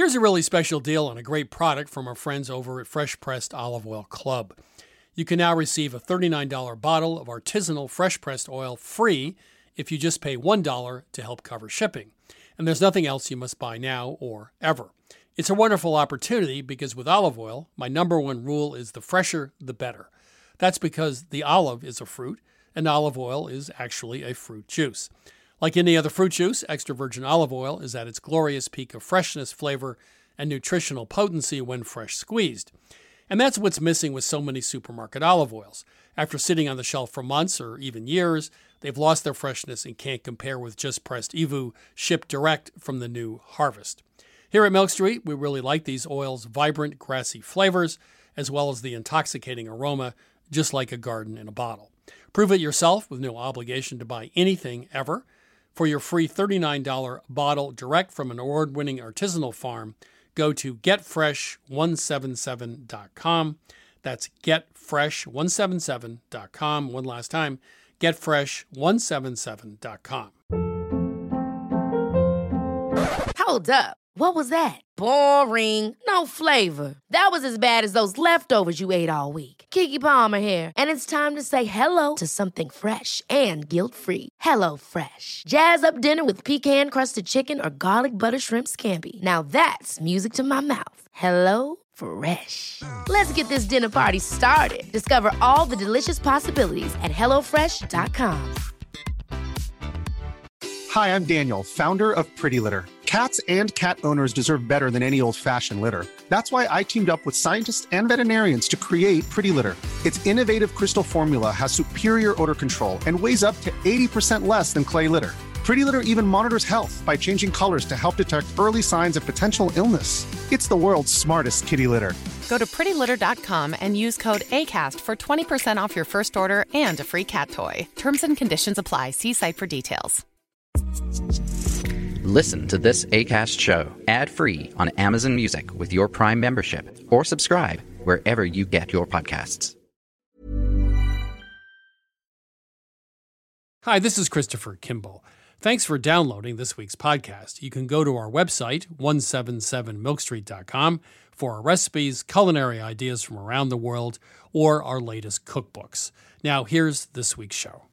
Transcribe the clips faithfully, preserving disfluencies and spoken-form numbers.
Here's a really special deal on a great product from our friends over at Fresh Pressed Olive Oil Club. You can now receive a thirty-nine dollars bottle of artisanal fresh-pressed oil free if you just pay one dollar to help cover shipping. And there's nothing else you must buy now or ever. It's a wonderful opportunity because with olive oil, my number one rule is the fresher, the better. That's because the olive is a fruit, and olive oil is actually a fruit juice. Like any other fruit juice, extra virgin olive oil is at its glorious peak of freshness, flavor, and nutritional potency when fresh squeezed. And that's what's missing with so many supermarket olive oils. After sitting on the shelf for months or even years, they've lost their freshness and can't compare with just pressed E V U shipped direct from the new harvest. Here at Milk Street, we really like these oils' vibrant, grassy flavors, as well as the intoxicating aroma, just like a garden in a bottle. Prove it yourself with no obligation to buy anything ever. For your free thirty-nine dollars bottle direct from an award-winning artisanal farm, go to get fresh one seventy-seven dot com. That's get fresh one seventy-seven dot com. One last time, get fresh one seventy-seven dot com. Hold up. What was that? Boring. No flavor. That was as bad as those leftovers you ate all week. Keke Palmer here, and it's time to say hello to something fresh and guilt-free. Hello Fresh. Jazz up dinner with pecan-crusted chicken or garlic butter shrimp scampi. Now that's music to my mouth. Hello Fresh. Let's get this dinner party started. Discover all the delicious possibilities at hello fresh dot com. Hi, I'm Daniel, founder of Pretty Litter. Cats and cat owners deserve better than any old-fashioned litter. That's why I teamed up with scientists and veterinarians to create Pretty Litter. Its innovative crystal formula has superior odor control and weighs up to eighty percent less than clay litter. Pretty Litter even monitors health by changing colors to help detect early signs of potential illness. It's the world's smartest kitty litter. Go to pretty litter dot com and use code ACAST for twenty percent off your first order and a free cat toy. Terms and conditions apply. See site for details. Listen to this Acast show ad-free on Amazon Music with your Prime membership, or subscribe wherever you get your podcasts. Hi, this is Christopher Kimball. Thanks for downloading this week's podcast. You can go to our website, one seventy-seven milk street dot com, for our recipes, culinary ideas from around the world, or our latest cookbooks. Now, here's this week's show.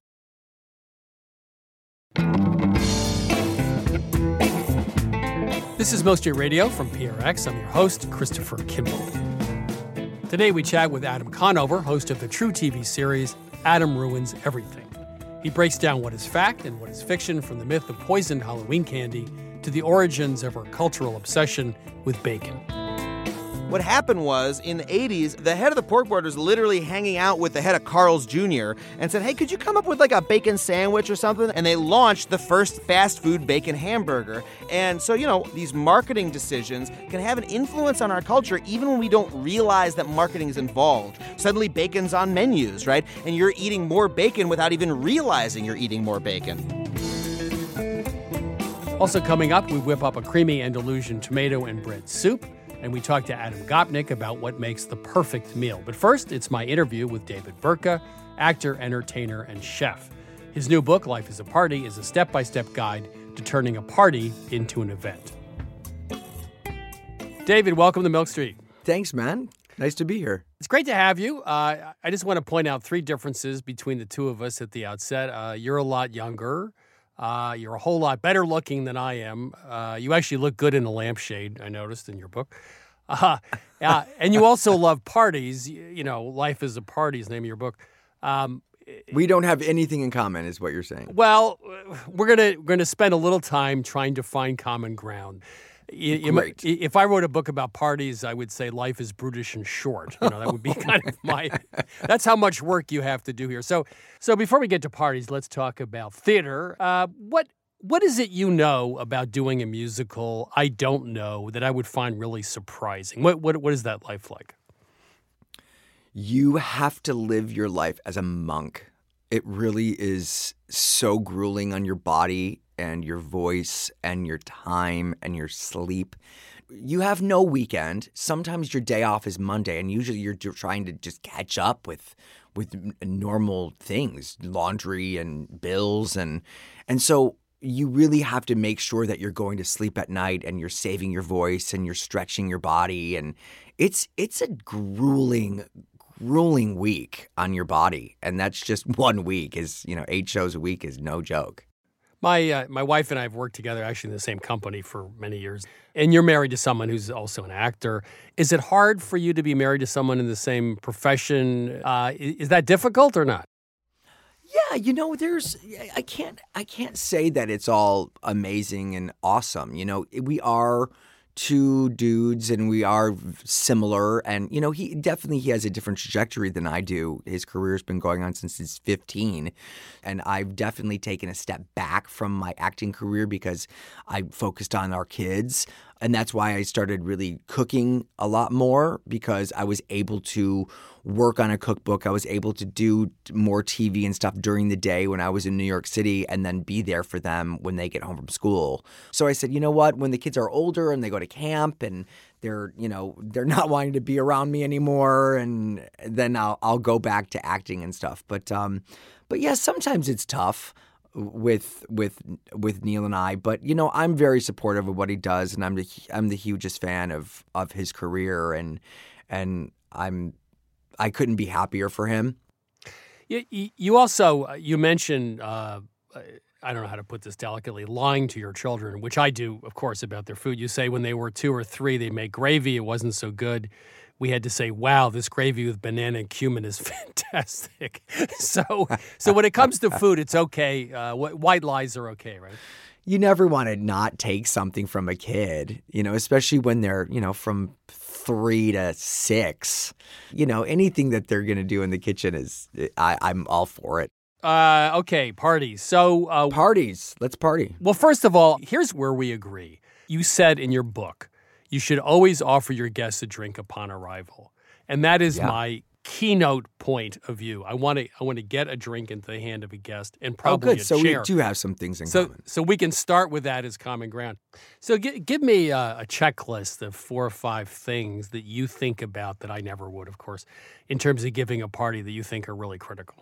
This is Milk Street Radio from P R X. I'm your host, Christopher Kimball. Today we chat with Adam Conover, host of the True T V series Adam Ruins Everything. He breaks down what is fact and what is fiction, from the myth of poisoned Halloween candy to the origins of our cultural obsession with bacon. What happened was, in the eighties, the head of the pork board was literally hanging out with the head of Carl's Junior and said, hey, could you come up with like a bacon sandwich or something? And they launched the first fast food bacon hamburger. And so, you know, these marketing decisions can have an influence on our culture even when we don't realize that marketing is involved. Suddenly bacon's on menus, right? And you're eating more bacon without even realizing you're eating more bacon. Also coming up, we whip up a creamy Andalusian tomato and bread soup. And we talk to Adam Gopnik about what makes the perfect meal. But first, it's my interview with David Burtka, actor, entertainer, and chef. His new book, Life is a Party, is a step-by-step guide to turning a party into an event. David, welcome to Milk Street. Thanks, man. Nice to be here. It's great to have you. Uh, I just want to point out three differences between the two of us at the outset. Uh, you're a lot younger. Uh, you're a whole lot better looking than I am. Uh, you actually look good in a lampshade, I noticed in your book. Uh, uh, and you also love parties. You, you know, Life is a Party is the name of your book. Um, we don't have anything in common, is what you're saying. Well, we're gonna we're gonna spend a little time trying to find common ground. You, Great. You, if I wrote a book about parties, I would say life is brutish and short. You know, that would be kind of my. That's how much work you have to do here. So, so before we get to parties, let's talk about theater. Uh, what what is it you know about doing a musical I don't know that I would find really surprising? What what what is that life like? You have to live your life as a monk. It really is so grueling on your body and your voice and your time and your sleep. You have no weekend. Sometimes your day off is Monday, and usually you're trying to just catch up with with normal things, laundry and bills. And and so you really have to make sure that you're going to sleep at night and you're saving your voice and you're stretching your body. And it's it's a grueling, grueling week on your body. And that's just one week. Is you know, eight shows a week is no joke. My uh, my wife and I have worked together actually in the same company for many years. And you're married to someone who's also an actor. Is it hard for you to be married to someone in the same profession? Uh, is that difficult or not? Yeah, you know, there's I can't I can't say that it's all amazing and awesome. You know, we are two dudes and we are similar, and you know, he definitely he has a different trajectory than I do. His career's been going on since he's fifteen, and I've definitely taken a step back from my acting career because I focused on our kids. And that's why I started really cooking a lot more, because I was able to work on a cookbook. I was able to do more T V and stuff during the day when I was in New York City, and then be there for them when they get home from school. So I said, you know what, when the kids are older and they go to camp and they're, you know, they're not wanting to be around me anymore, and then I'll I'll go back to acting and stuff. But um, but yeah, sometimes it's tough with with with Neil and I, but you know, I'm very supportive of what he does, and I'm the I'm the hugest fan of of his career, and and I'm I couldn't be happier for him. You, you also you mentioned uh, I don't know how to put this delicately, lying to your children, which I do, of course, about their food. You say when they were two or three, they make gravy. It wasn't so good. We had to say, wow, this gravy with banana and cumin is fantastic. so so when it comes to food, it's okay. Uh, white lies are okay, right? You never want to not take something from a kid, you know, especially when they're, you know, from three to six. You know, anything that they're going to do in the kitchen is, I, I'm all for it. Uh, okay, parties. So uh, Parties. Let's party. Well, first of all, here's where we agree. You said in your book, you should always offer your guests a drink upon arrival. And that is yeah. my keynote point of view. I want to I want to get a drink into the hand of a guest and probably oh, good. a so chair. We do have some things in so, common. So we can start with that as common ground. So g- give me a, a checklist of four or five things that you think about that I never would, of course, in terms of giving a party that you think are really critical.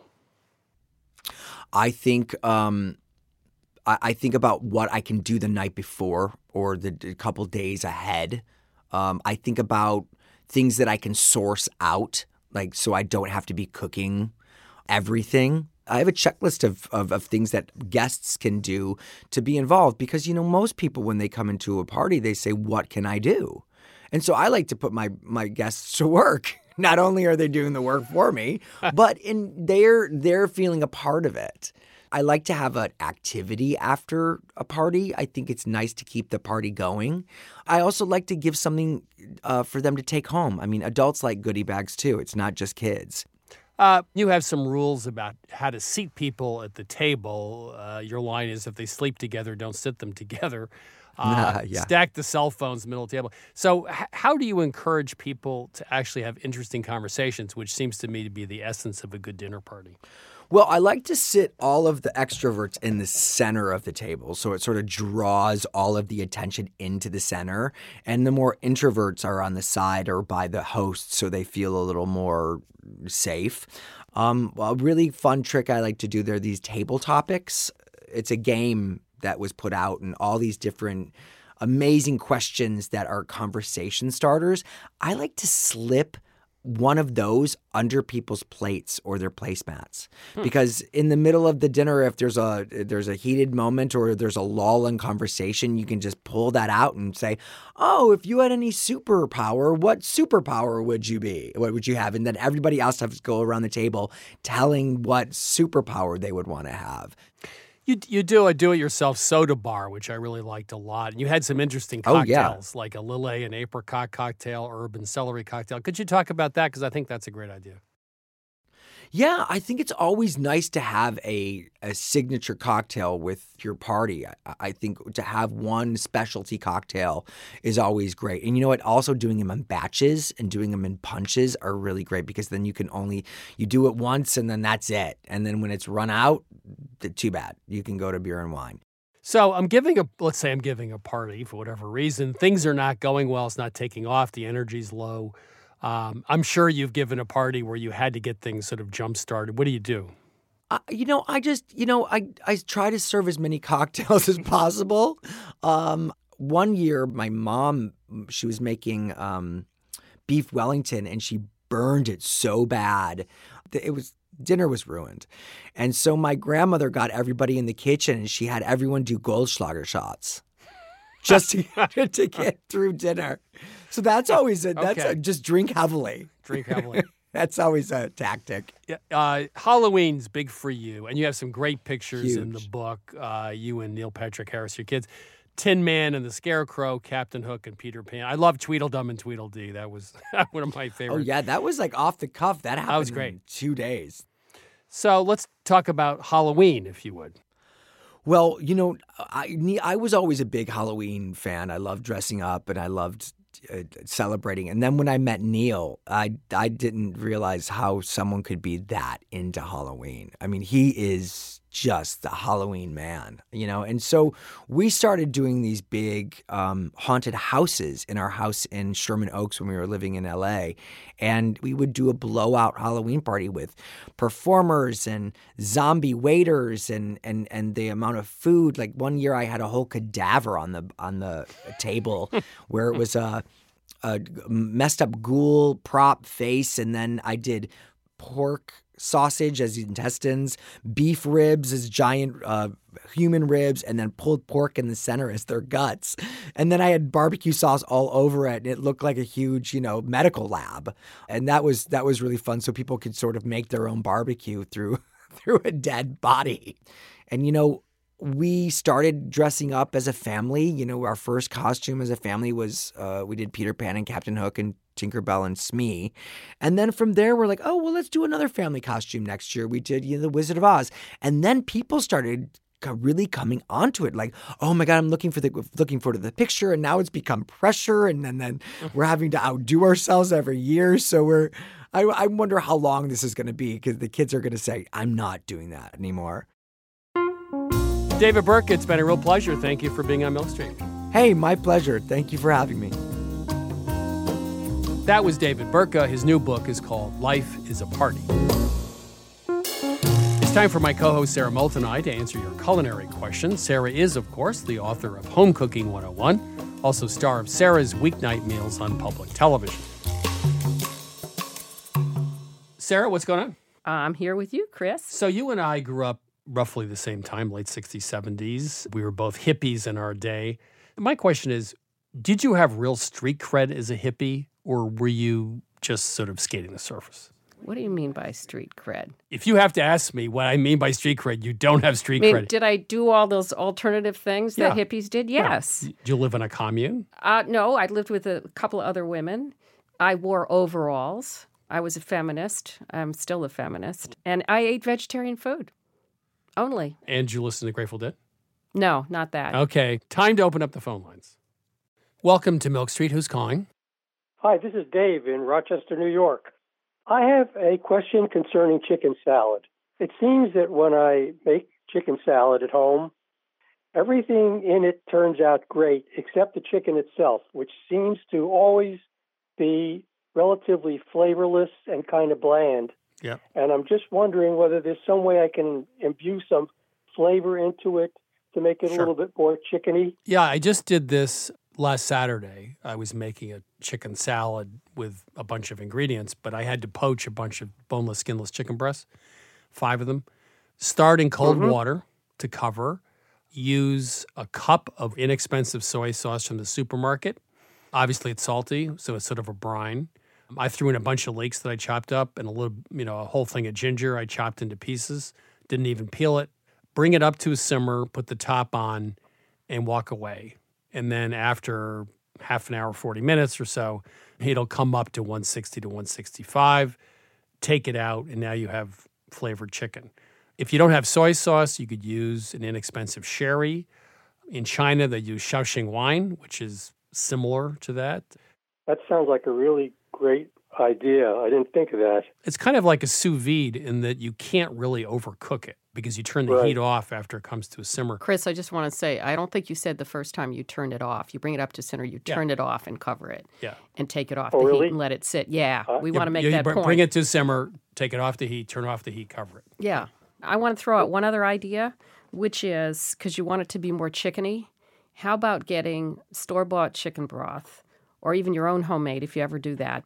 I think um, I, I think about what I can do the night before or the, the couple days ahead. Um, I think about things that I can source out, like so I don't have to be cooking everything. I have a checklist of, of, of things that guests can do to be involved because, you know, most people when they come into a party, they say, what can I do? And so I like to put my, my guests to work. Not only are they doing the work for me, but in they're they're feeling a part of it. I like to have an activity after a party. I think it's nice to keep the party going. I also like to give something uh, for them to take home. I mean, adults like goodie bags too. It's not just kids. Uh, you have some rules about how to seat people at the table. Uh, your line is, if they sleep together, don't sit them together. Uh, yeah. Stack the cell phones middle of the table. So h- how do you encourage people to actually have interesting conversations, which seems to me to be the essence of a good dinner party? Well, I like to sit all of the extroverts in the center of the table, so it sort of draws all of the attention into the center, and the more introverts are on the side or by the host, so they feel a little more safe. Um, a really fun trick I like to do, there are these table topics. It's a game that was put out and all these different amazing questions that are conversation starters. I like to slip one of those under people's plates or their placemats. Hmm. Because in the middle of the dinner, if there's a there's a heated moment or there's a lull in conversation, you can just pull that out and say, oh, if you had any superpower, what superpower would you be? What would you have? And then everybody else has to go around the table telling what superpower they would want to have. You you do a do-it-yourself soda bar, which I really liked a lot. And you had some interesting Oh, cocktails, yeah. like a Lillet and apricot cocktail, herb and celery cocktail. Could you talk about that? Because I think that's a great idea. Yeah, I think it's always nice to have a, a signature cocktail with your party. I, I think to have one specialty cocktail is always great. And you know what? Also doing them in batches and doing them in punches are really great because then you can only, you do it once and then that's it. And then when it's run out, too bad. You can go to beer and wine. So I'm giving a, let's say I'm giving a party for whatever reason. Things are not going well. It's not taking off. The energy's low. Um, I'm sure you've given a party where you had to get things sort of jump-started. What do you do? Uh, you know, I just, you know, I, I try to serve as many cocktails as possible. Um, one year, my mom, she was making um, beef Wellington, and she burned it so bad. It was dinner was ruined. And so my grandmother got everybody in the kitchen, and she had everyone do Goldschlager shots just to, to get through dinner. So that's always a, that's Okay. a, just drink heavily. Drink heavily. That's always a tactic. Yeah, uh, Halloween's big for you, and you have some great pictures in the Huge. book. Uh, you and Neil Patrick Harris, your kids. Tin Man and the Scarecrow, Captain Hook and Peter Pan. I love Tweedledum and Tweedledee. That was one of my Oh, favorites. yeah, that was like off the cuff. That happened was great. in two days. So let's talk about Halloween, if you would. Well, you know, I, ne- I was always a big Halloween fan. I loved dressing up, and I loved uh, celebrating. And then when I met Neil, I, I didn't realize how someone could be that into Halloween. I mean, he is just the Halloween man, you know? And so we started doing these big um, haunted houses in our house in Sherman Oaks when we were living in L A. And we would do a blowout Halloween party with performers and zombie waiters and, and, and the amount of food. Like one year I had a whole cadaver on the on the table where it was a, a messed up ghoul prop face, and then I did pork sausage as intestines, beef ribs as giant uh, human ribs, and then pulled pork in the center as their guts. And then I had barbecue sauce all over it, and it looked like a huge, you know, medical lab. And that was that was really fun, so people could sort of make their own barbecue through through a dead body. And you know, we started dressing up as a family. You know, our first costume as a family was uh, we did Peter Pan and Captain Hook and Tinkerbell and Smee. And then from there, we're like, oh, well, let's do another family costume next year. We did, you know, the Wizard of Oz. And then people started co- really coming onto it. Like, oh my God, I'm looking for the looking forward to the picture. And now it's become pressure. And then, then we're having to outdo ourselves every year. So we're, I, I wonder how long this is going to be, because the kids are going to say, I'm not doing that anymore. David Burke, it's been a real pleasure. Thank you for being on Milk Street. Hey, my pleasure. Thank you for having me. That was David Burka. His new book is called Life is a Party. It's time for my co-host Sarah Moulton and I to answer your culinary questions. Sarah is, of course, the author of Home Cooking one oh one, also star of Sarah's Weeknight Meals on public television. Sarah, what's going on? I'm here with you, Chris. So you and I grew up roughly the same time, late sixties, seventies. We were both hippies in our day. My question is, did you have real street cred as a hippie, or were you just sort of skating the surface? What do you mean by street cred? If you have to ask me what I mean by street cred, you don't have street I mean, cred. did I do all those alternative things that Yeah. hippies did? Yes. Yeah. Did you live in a commune? Uh, no, I lived with a couple of other women. I wore overalls. I was a feminist. I'm still a feminist. And I ate vegetarian food. Only. And you listened to Grateful Dead? No, not that. Okay, time to open up the phone lines. Welcome to Milk Street. Who's calling? Hi, this is Dave in Rochester, New York. I have a question concerning chicken salad. It seems that when I make chicken salad at home, everything in it turns out great except the chicken itself, which seems to always be relatively flavorless and kind of bland. Yeah. And I'm just wondering whether there's some way I can imbue some flavor into it to make it Sure. a little bit more chickeny. Yeah, I just did this last Saturday. I was making a chicken salad with a bunch of ingredients, but I had to poach a bunch of boneless, skinless chicken breasts, five of them. Start in cold Mhm. water to cover. Use a cup of inexpensive soy sauce from the supermarket. Obviously, it's salty, so it's sort of a brine. I threw in a bunch of leeks that I chopped up and a little, you know, a whole thing of ginger I chopped into pieces. Didn't even peel it. Bring it up to a simmer, put the top on, and walk away. And then after half an hour, forty minutes or so, it'll come up to one sixty to one sixty-five. Take it out, and now you have flavored chicken. If you don't have soy sauce, you could use an inexpensive sherry. In China, they use Shaoxing wine, which is similar to that. That sounds like a really great idea. I didn't think of that. It's kind of like a sous vide in that you can't really overcook it because you turn the Right. heat off after it comes to a simmer. Chris, I just want to say, I don't think you said the first time you turned it off. You bring it up to center, you Yeah. turn it off and cover it. Yeah. And take it off Oh, the really? heat and let it sit. Yeah, we Yeah, want to make you that br- point. Bring it to simmer, take it off the heat, turn off the heat, cover it. Yeah. I want to throw out one other idea, which is, because you want it to be more chickeny, how about getting store-bought chicken broth, or even your own homemade if you ever do that,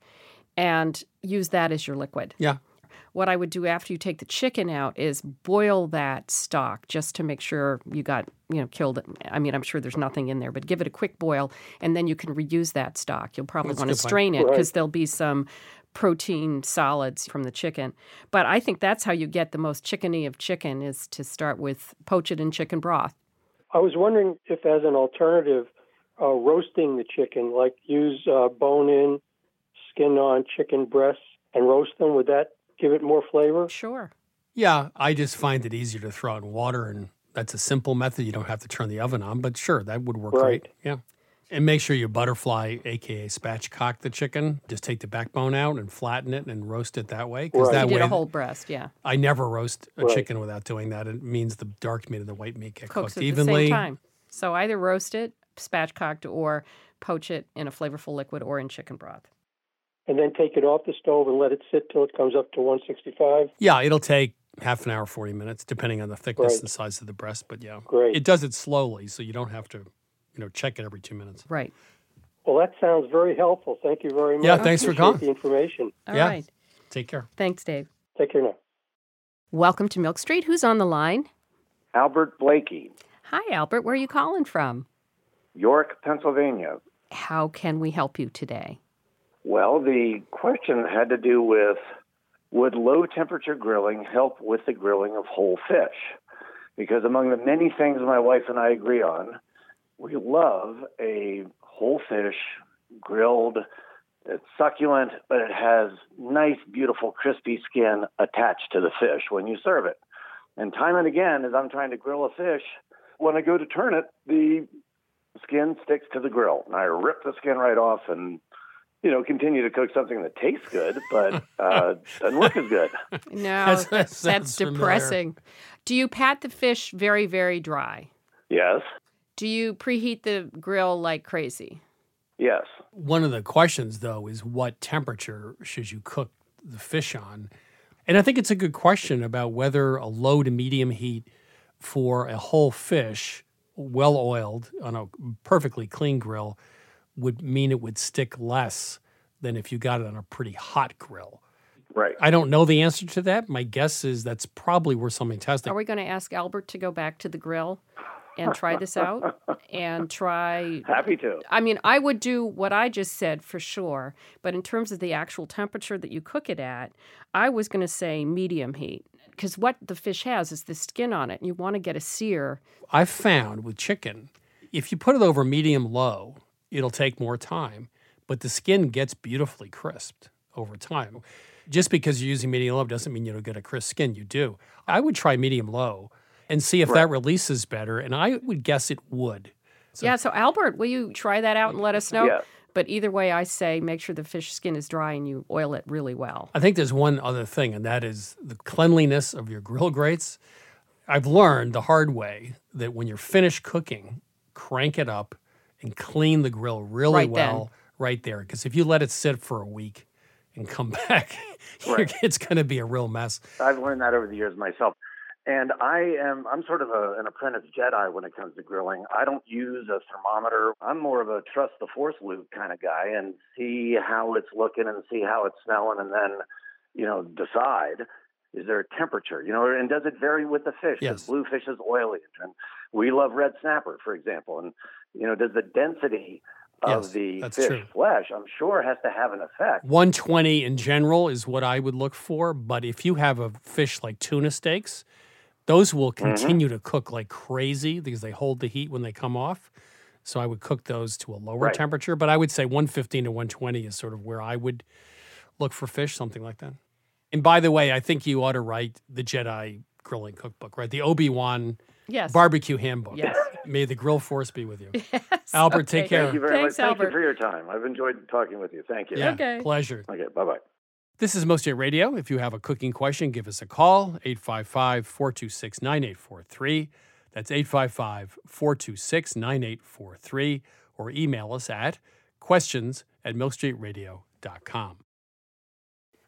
and use that as your liquid. Yeah. What I would do after you take the chicken out is boil that stock just to make sure you got, you know, killed it. I mean, I'm sure there's nothing in there, but give it a quick boil, and then you can reuse that stock. You'll probably That's a want to good point. strain it because Right. there'll be some protein solids from the chicken. But I think that's how you get the most chickeny of chicken, is to start with poach it in chicken broth. I was wondering if, as an alternative, uh, roasting the chicken, like use uh, bone-in, skin-on chicken breasts and roast them, would that give it more flavor? Sure. Yeah, I just find it easier to throw it in water, and that's a simple method. You don't have to turn the oven on, but sure, that would work Right. great. Yeah. And make sure you butterfly, a k a spatchcock the chicken. Just take the backbone out and flatten it and roast it that way. Because Right. that You did way, a whole breast, yeah. I never roast a Right. chicken without doing that. It means the dark meat and the white meat get Cooks cooked at the evenly. same time. So either roast it, spatchcocked, or poach it in a flavorful liquid or in chicken broth. And then take it off the stove and let it sit till it comes up to one sixty-five? Yeah, it'll take half an hour, forty minutes, depending on the thickness Right. and size of the breast. But yeah, Great. it does it slowly, so you don't have to, you know, check it every two minutes. Right. Well, that sounds very helpful. Thank you very much. Yeah, thanks for Appreciate calling. the information. All right. Yeah. Take care. Thanks, Dave. Take care now. Welcome to Milk Street. Who's on the line? Albert Blakey, Hi, Albert. Where are you calling from? York, Pennsylvania. How can we help you today? Well, the question had to do with, would low temperature grilling help with the grilling of whole fish? Because among the many things my wife and I agree on, we love a whole fish grilled. It's succulent, but it has nice, beautiful, crispy skin attached to the fish when you serve it. And time and again, as I'm trying to grill a fish, when I go to turn it, the skin sticks to the grill. And I rip the skin right off and, you know, continue to cook something that tastes good, but uh, doesn't look as good. No, That's- that that's, sounds familiar. depressing. Do you pat the fish very, very dry? Yes, Do you preheat the grill like crazy? yes. One of the questions, though, is what temperature should you cook the fish on? And I think it's a good question about whether a low to medium heat for a whole fish, well oiled on a perfectly clean grill, would mean it would stick less than if you got it on a pretty hot grill. Right. I don't know the answer to that. My guess is that's probably worth something testing. Are we going to ask Albert to go back to the grill and try this out and try? Happy to. I mean, I would do what I just said for sure, but in terms of the actual temperature that you cook it at, I was going to say medium heat, because what the fish has is the skin on it, and you want to get a sear. I've found with chicken, if you put it over medium low, it'll take more time, but the skin gets beautifully crisped over time. Just because you're using medium low doesn't mean you don't get a crisp skin. You do. I would try medium low and see if Right. that releases better, and I would guess it would. So- Yeah, so Albert, will you try that out and let us know? Yes. But either way, I say make sure the fish skin is dry and you oil it really well. I think there's one other thing, and that is the cleanliness of your grill grates. I've learned the hard way that when you're finished cooking, crank it up and clean the grill really Right then. well right there. Because if you let it sit for a week and come back, you're- Right. it's going to be a real mess. I've learned that over the years myself. And I am, I'm sort of a, an apprentice Jedi when it comes to grilling. I don't use a thermometer. I'm more of a trust the force loop kind of guy and see how it's looking and see how it's smelling and then, you know, decide, is there a temperature, you know, and does it vary with the fish? Yes. Because blue fish is oily. And we love red snapper, for example. And, you know, does the density of Yes, the that's fish true. flesh, I'm sure, has to have an effect. one twenty in general is what I would look for. But if you have a fish like tuna steaks, those will continue to cook like crazy because they hold the heat when they come off. So I would cook those to a lower Right. temperature. But I would say one fifteen to one twenty is sort of where I would look for fish, something like that. And by the way, I think you ought to write the Jedi grilling cookbook, right? The Obi-Wan Yes. barbecue handbook. Yes. May the grill force be with you. Yes. Albert, Okay. take care. Thank you very Thanks, much. Thank Albert. you for your time. I've enjoyed talking with you. Thank you. Yeah, Okay. pleasure. Okay, bye-bye. This is Most J Radio. If you have a cooking question, give us a call, eight five five, four two six, nine eight four three. That's eight five five, four two six, nine eight four three. Or email us at questions at milk street radio dot com.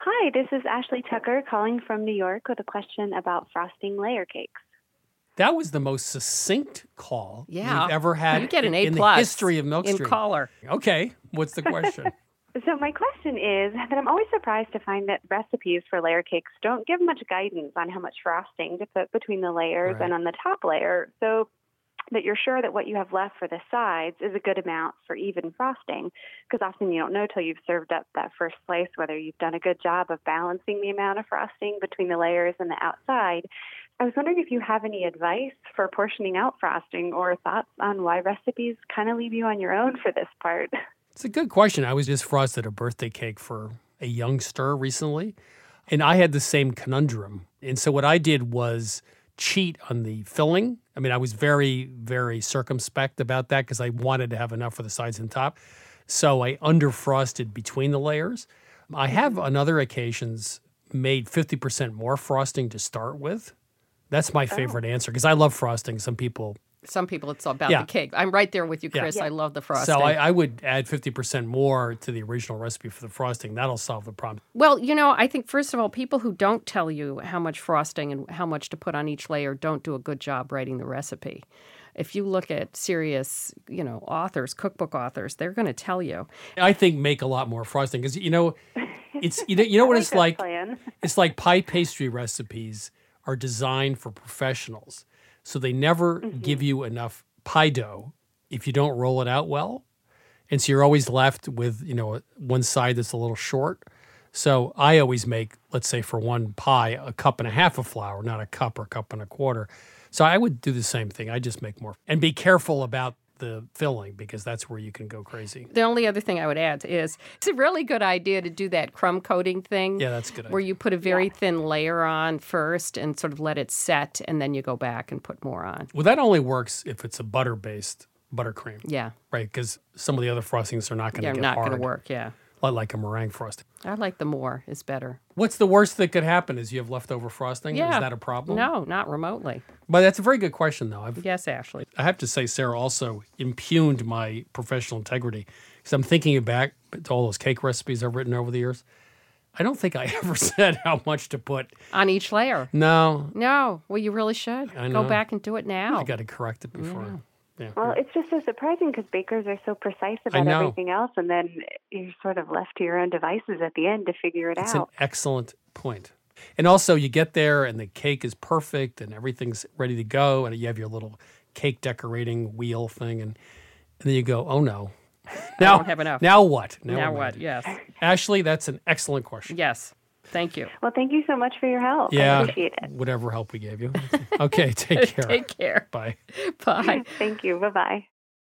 Hi, this is Ashley Tucker calling from New York with a question about frosting layer cakes. That was the most succinct call Yeah. we've ever had You get an A in plus the history of Milk in Street. caller. Okay, what's the question? So my question is that I'm always surprised to find that recipes for layer cakes don't give much guidance on how much frosting to put between the layers Right. and on the top layer, so that you're sure that what you have left for the sides is a good amount for even frosting, because often you don't know till you've served up that first slice whether you've done a good job of balancing the amount of frosting between the layers and the outside. I was wondering if you have any advice for portioning out frosting or thoughts on why recipes kind of leave you on your own for this part. It's a good question. I was just frosted a birthday cake for a youngster recently, and I had the same conundrum. And so what I did was cheat on the filling. I mean, I was very, very circumspect about that because I wanted to have enough for the sides and top. So I underfrosted between the layers. I have on other occasions made fifty percent more frosting to start with. That's my favorite answer because I love frosting. Some people... Some people, it's all about Yeah. the cake. I'm right there with you, Chris. Yeah. I love the frosting. So I, I would add fifty percent more to the original recipe for the frosting. That'll solve the problem. Well, you know, I think, first of all, people who don't tell you how much frosting and how much to put on each layer don't do a good job writing the recipe. If you look at serious, you know, authors, cookbook authors, they're going to tell you. I think make a lot more frosting because, you know, it's you know, you know what I like it's that like? plan. It's like pie pastry recipes are designed for professionals. So they never Mm-hmm. give you enough pie dough if you don't roll it out well. And so you're always left with, you know, one side that's a little short. So I always make, let's say for one pie, a cup and a half of flour, not a cup or cup and a quarter. So I would do the same thing. I just make more. And be careful about the filling because that's where you can go crazy. The only other thing I would add is it's a really good idea to do that crumb coating thing. Yeah, that's a good idea. Where you put a very thin layer on first and sort of let it set, and then you go back and put more on. Well, that only works if it's a butter-based buttercream. Yeah. Right, because some of the other frostings are not going to Yeah, get not hard. going to work, yeah. Like, like a meringue frosting. I like the more is better. What's the worst that could happen is you have leftover frosting? Yeah. Is that a problem? No, not remotely. But that's a very good question, though. I've, Yes, Ashley. I have to say, Sarah also impugned my professional integrity because I'm thinking back to all those cake recipes I've written over the years. I don't think I ever said how much to put. On each layer? No. No. Well, you really should. I Go know. back and do it now. I got to correct it before. Yeah. Yeah. Well, it's just so surprising because bakers are so precise I about know. everything else, and then you're sort of left to your own devices at the end to figure it It's out. an excellent point. And also, you get there and the cake is perfect and everything's ready to go, and you have your little cake decorating wheel thing, and, and then you go, oh no. Now, don't have enough. Now what? Now we're what? mad. Yes. Ashley, that's an excellent question. Yes. Thank you. Well, thank you so much for your help. I Yeah. appreciate it. Whatever help we gave you. Okay, take care. Take care. Bye. Bye. Thank you. Bye-bye.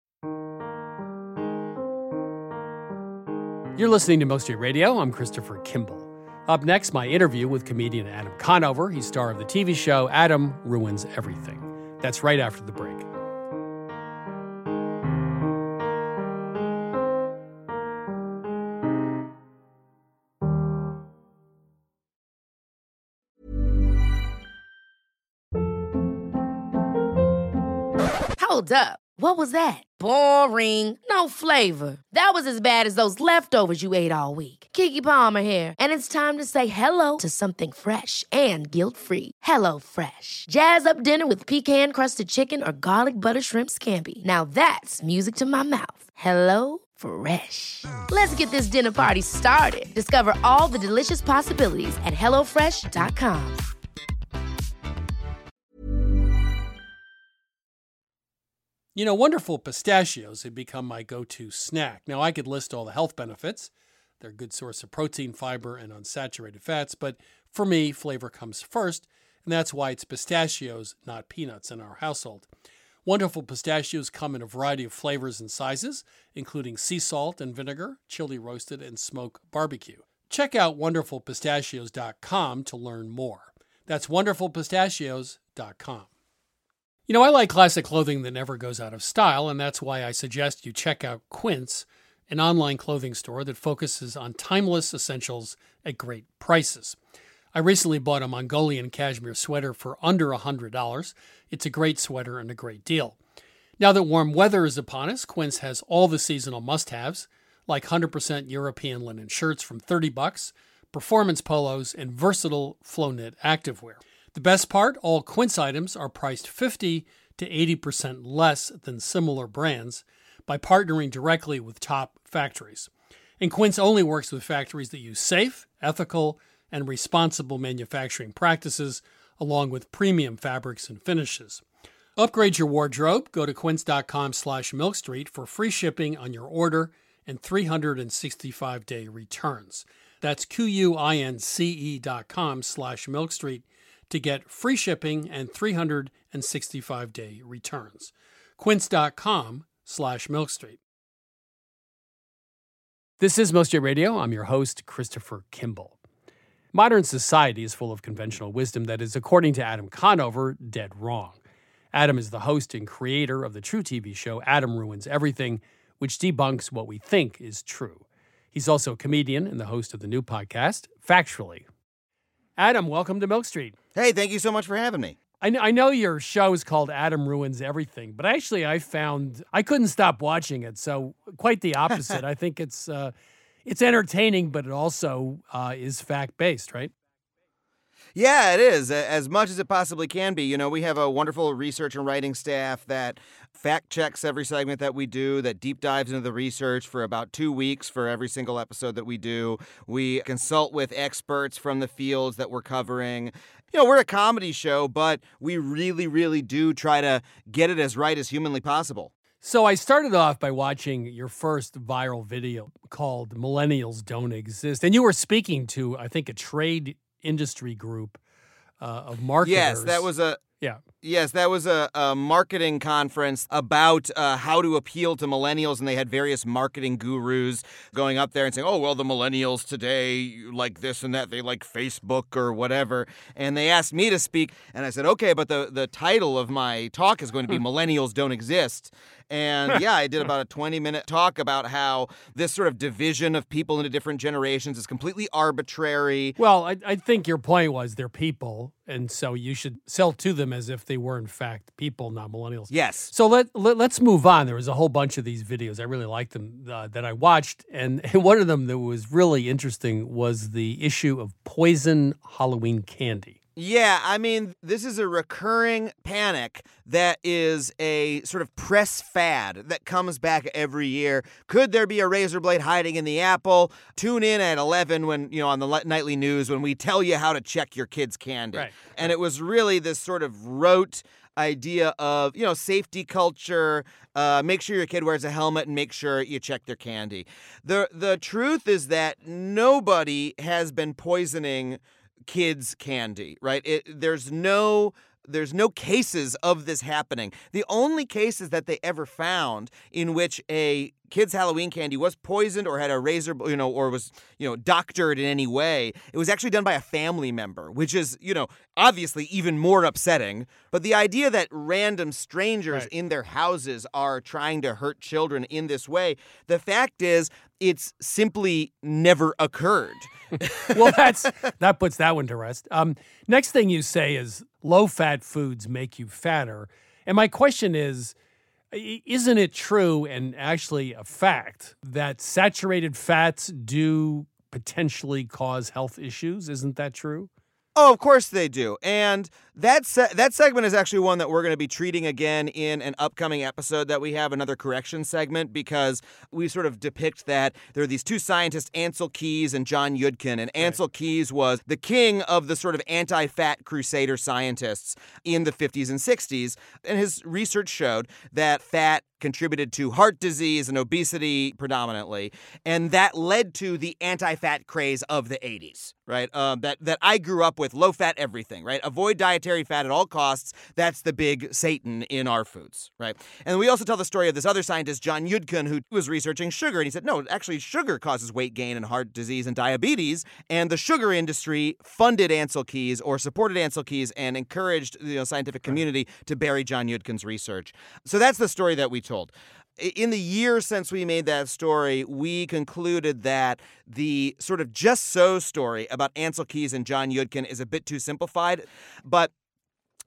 You're listening to Milk Street Radio. I'm Christopher Kimball. Up next, my interview with comedian Adam Conover. He's star of the T V show Adam Ruins Everything. That's right after the break. Hold up. What was that? Boring. No flavor. That was as bad as those leftovers you ate all week. Keke Palmer here, and it's time to say hello to something fresh and guilt-free. Hello Fresh. Jazz up dinner with pecan-crusted chicken or garlic butter shrimp scampi. Now that's music to my mouth. Hello Fresh. Let's get this dinner party started. Discover all the delicious possibilities at hello fresh dot com. You know, Wonderful Pistachios have become my go-to snack. Now, I could list all the health benefits. They're a good source of protein, fiber, and unsaturated fats, but for me, flavor comes first, and that's why it's pistachios, not peanuts, in our household. Wonderful Pistachios come in a variety of flavors and sizes, including sea salt and vinegar, chili roasted, and smoke barbecue. Check out wonderful pistachios dot com to learn more. That's wonderful pistachios dot com. You know, I like classic clothing that never goes out of style, and that's why I suggest you check out Quince, an online clothing store that focuses on timeless essentials at great prices. I recently bought a Mongolian cashmere sweater for under one hundred dollars. It's a great sweater and a great deal. Now that warm weather is upon us, Quince has all the seasonal must-haves, like one hundred percent European linen shirts from thirty bucks, performance polos, and versatile Flownet activewear. The best part, all Quince items are priced fifty to eighty percent less than similar brands by partnering directly with top factories. And Quince only works with factories that use safe, ethical, and responsible manufacturing practices, along with premium fabrics and finishes. Upgrade your wardrobe. Go to quince.com slash milkstreet for free shipping on your order and three hundred sixty-five day returns. That's Q-U-I-N-C-E dot com slash milkstreet to get free shipping and three hundred sixty-five day returns. Quince.com slash milkstreet. This is Milk Street Radio. I'm your host, Christopher Kimball. Modern society is full of conventional wisdom that is, according to Adam Conover, dead wrong. Adam is the host and creator of the true T V show Adam Ruins Everything, which debunks what we think is true. He's also a comedian and the host of the new podcast, Factually. Adam, welcome to Milk Street. Hey, thank you so much for having me. I know, I know your show is called Adam Ruins Everything, but actually I found I couldn't stop watching it, so quite the opposite. I think it's uh, it's entertaining, but it also uh, is fact-based, right? Yeah, it is, as much as it possibly can be. You know, we have a wonderful research and writing staff that fact checks every segment that we do, that deep dives into the research for about two weeks for every single episode that we do. We consult with experts from the fields that we're covering. You know, we're a comedy show, but we really, really do try to get it as right as humanly possible. So I started off by watching your first viral video called Millennials Don't Exist. And you were speaking to, I think, a trade industry group uh, of marketers. Yes, that was a yeah. Yes, that was a, a marketing conference about uh, how to appeal to millennials, and they had various marketing gurus going up there and saying, "Oh, well, the millennials today like this and that. They like Facebook or whatever." And they asked me to speak, and I said, "Okay, but the the title of my talk is going to be Millennials Don't Exist." And yeah, I did about a twenty minute talk about how this sort of division of people into different generations is completely arbitrary. Well, I, I think your point was they're people, and so you should sell to them as if they were, in fact, people, not millennials. Yes. So let, let, let's move on. There was a whole bunch of these videos. I really liked them uh, that I watched. And one of them that was really interesting was the issue of poison Halloween candy. Yeah, I mean, this is a recurring panic that is a sort of press fad that comes back every year. Could there be a razor blade hiding in the apple? Tune in at eleven when, you know, on the nightly news when we tell you how to check your kid's candy. Right. And it was really this sort of rote idea of, you know, safety culture, uh, make sure your kid wears a helmet and make sure you check their candy. The the truth is that nobody has been poisoning kids' candy, right? It, there's no there's no cases of this happening. The only cases that they ever found in which a kid's Halloween candy was poisoned or had a razor, you know, or was, you know, doctored in any way, it was actually done by a family member, which is, you know, obviously even more upsetting. But the idea that random strangers right. in their houses are trying to hurt children in this way, the fact is it's simply never occurred. Well, that's that puts that one to rest. Um, next thing you say is low-fat foods make you fatter. And my question is, isn't it true and actually a fact that saturated fats do potentially cause health issues? Isn't that true? Oh, of course they do. And that se- that segment is actually one that we're going to be treating again in an upcoming episode that we have, another correction segment, because we sort of depict that there are these two scientists, Ansel Keys and John Yudkin. And Ansel right. Keys was the king of the sort of anti-fat crusader scientists in the fifties and sixties. And his research showed that fat contributed to heart disease and obesity predominantly, and that led to the anti-fat craze of the eighties, right? Um, that, that I grew up with, low-fat everything, right? Avoid dietary fat at all costs. That's the big Satan in our foods, right? And we also tell the story of this other scientist, John Yudkin, who was researching sugar, and he said, no, actually sugar causes weight gain and heart disease and diabetes, and the sugar industry funded Ansel Keys or supported Ansel Keys and encouraged the you know, scientific community to bury John Yudkin's research. So that's the story that we told. In the years since we made that story, we concluded that the sort of just so story about Ansel Keys and John Yudkin is a bit too simplified. But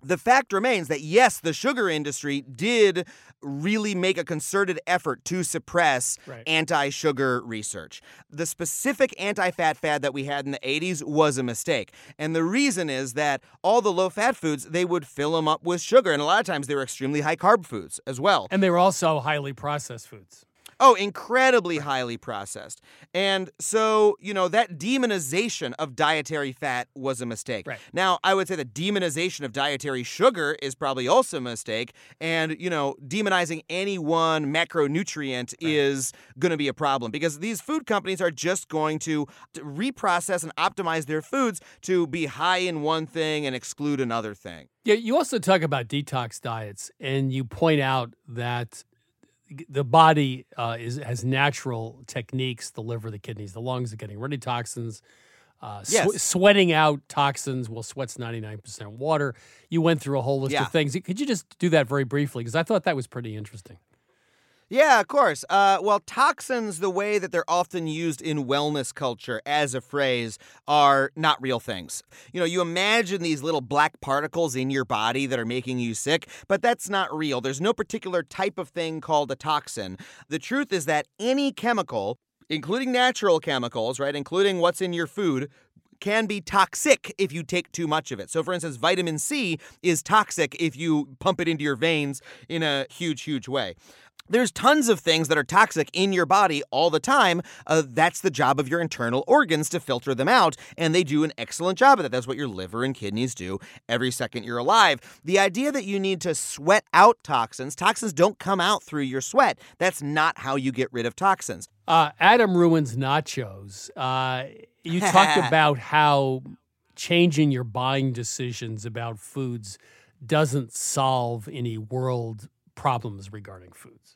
the fact remains that, yes, the sugar industry did really make a concerted effort to suppress right. anti-sugar research. The specific anti-fat fad that we had in the eighties was a mistake. And the reason is that all the low-fat foods, they would fill them up with sugar. And a lot of times they were extremely high-carb foods as well. And they were also highly processed foods. Oh, incredibly highly processed. And so, you know, that demonization of dietary fat was a mistake. Right. Now, I would say the demonization of dietary sugar is probably also a mistake. And, you know, demonizing any one macronutrient right. is going to be a problem because these food companies are just going to reprocess and optimize their foods to be high in one thing and exclude another thing. Yeah, you also talk about detox diets, and you point out that the body uh, is has natural techniques, the liver, the kidneys, the lungs are getting rid of toxins, uh, yes. sw- sweating out toxins. Well, sweat's ninety-nine percent water. You went through a whole list yeah. of things. Could you just do that very briefly? Because I thought that was pretty interesting. Yeah, of course. Uh, well, toxins, the way that they're often used in wellness culture as a phrase, are not real things. You know, you imagine these little black particles in your body that are making you sick, but that's not real. There's no particular type of thing called a toxin. The truth is that any chemical, including natural chemicals, right, including what's in your food, can be toxic if you take too much of it. So, for instance, vitamin C is toxic if you pump it into your veins in a huge, huge way. There's tons of things that are toxic in your body all the time. Uh, that's the job of your internal organs to filter them out, and they do an excellent job of that. That's what your liver and kidneys do every second you're alive. The idea that you need to sweat out toxins, toxins don't come out through your sweat. That's not how you get rid of toxins. Uh, Adam Ruins Nachos. Uh, you talked about how changing your buying decisions about foods doesn't solve any world problems regarding foods.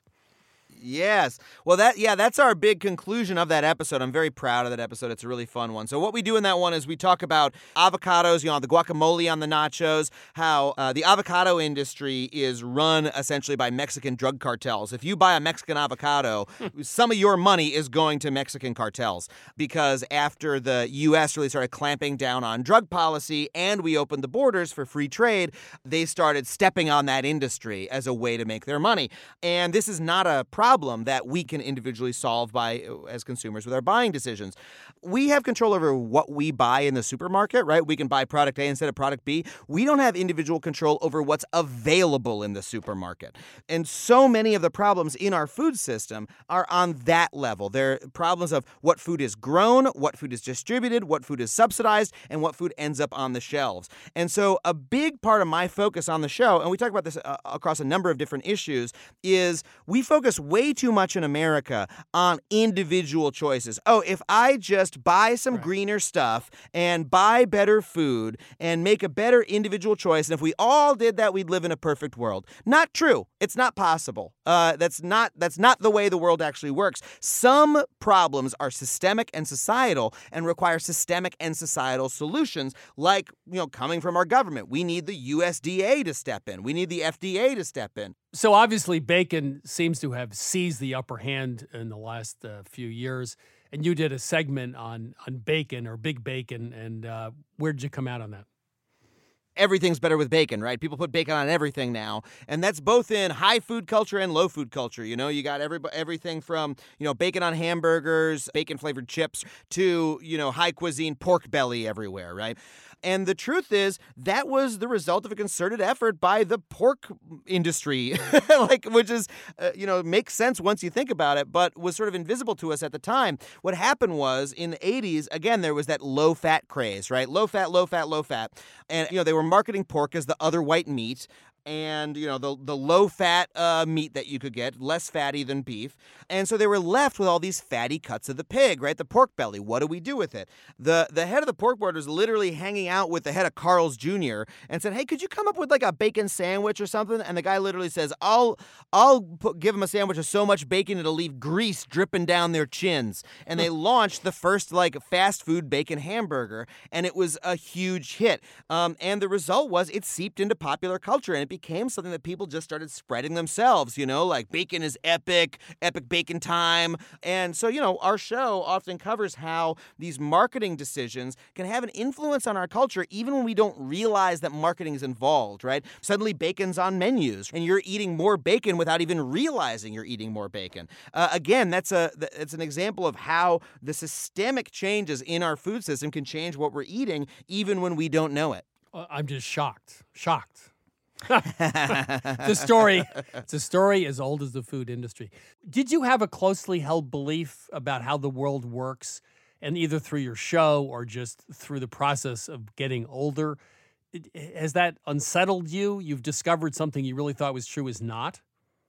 Yes. Well, that yeah, that's our big conclusion of that episode. I'm very proud of that episode. It's a really fun one. So what we do in that one is we talk about avocados, you know, the guacamole on the nachos, how uh, the avocado industry is run essentially by Mexican drug cartels. If you buy a Mexican avocado, some of your money is going to Mexican cartels because after the U S really started clamping down on drug policy and we opened the borders for free trade, they started stepping on that industry as a way to make their money. And this is not a problem problem that we can individually solve by as consumers with our buying decisions. We have control over what we buy in the supermarket, right? We can buy product A instead of product B. We don't have individual control over what's available in the supermarket. And so many of the problems in our food system are on that level. They're problems of what food is grown, what food is distributed, what food is subsidized, and what food ends up on the shelves. And so a big part of my focus on the show, and we talk about this uh, across a number of different issues, is we focus way too much in America on individual choices. Oh, if I just buy some right. greener stuff and buy better food and make a better individual choice, and if we all did that, we'd live in a perfect world. Not true. It's not possible. Uh, that's not that's not the way the world actually works. Some problems are systemic and societal and require systemic and societal solutions, like, you know, coming from our government. We need the U S D A to step in. We need the F D A to step in. So obviously bacon seems to have seized the upper hand in the last uh, few years. And you did a segment on on bacon or big bacon. And uh, where did you come out on that? Everything's better with bacon, right? People put bacon on everything now. And that's both in high food culture and low food culture. You know, you got every, everything from, you know, bacon on hamburgers, bacon-flavored chips, to, you know, high cuisine pork belly everywhere, right? And the truth is, that was the result of a concerted effort by the pork industry, like, which is, uh, you know, makes sense once you think about it, but was sort of invisible to us at the time. What happened was, in the eighties, again, there was that low-fat craze, right? Low-fat, low-fat, low-fat. And, you know, they were marketing pork as the other white meat. And, you know, the the low-fat uh, meat that you could get, less fatty than beef. And so they were left with all these fatty cuts of the pig, right? The pork belly. What do we do with it? The the head of the pork board was literally hanging out with the head of Carl's Junior and said, hey, could you come up with like a bacon sandwich or something? And the guy literally says, I'll I'll put, give them a sandwich with so much bacon it'll leave grease dripping down their chins. And they launched the first like fast food bacon hamburger, and it was a huge hit. Um, and the result was it seeped into popular culture, and it became something that people just started spreading themselves, you know, like bacon is epic, epic bacon time. And so, you know, our show often covers how these marketing decisions can have an influence on our culture even when we don't realize that marketing is involved, right? Suddenly bacon's on menus and you're eating more bacon without even realizing you're eating more bacon. Uh, again, that's a it's an example of how the systemic changes in our food system can change what we're eating even when we don't know it. I'm just shocked. Shocked. the story, it's a story as old as the food industry. Did you have a closely held belief about how the world works, and either through your show or just through the process of getting older? Has that unsettled you? You've discovered something you really thought was true is not?